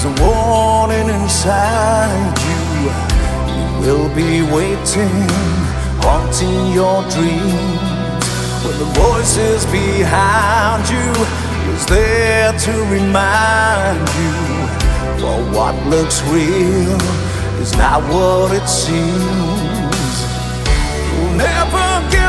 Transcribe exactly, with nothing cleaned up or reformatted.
a warning inside you. It will be waiting, haunting your dreams. When the voices behind you is there to remind you, for what looks real is not what it seems. You'll never get